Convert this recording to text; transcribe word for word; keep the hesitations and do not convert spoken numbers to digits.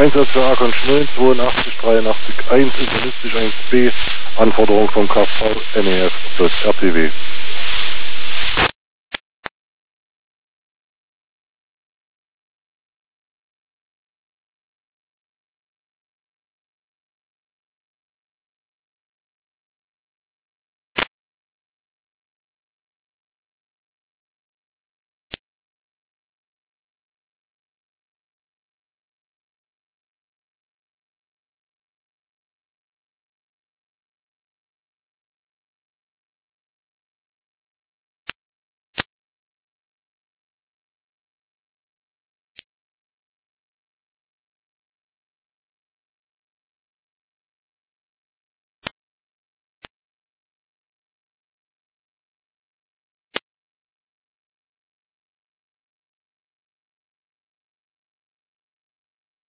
Einsatz für Akon Schnullen zweiundachtzig dreiundachtzig eins, internistisch eins b, Anforderung vom K V N E F plus R T W.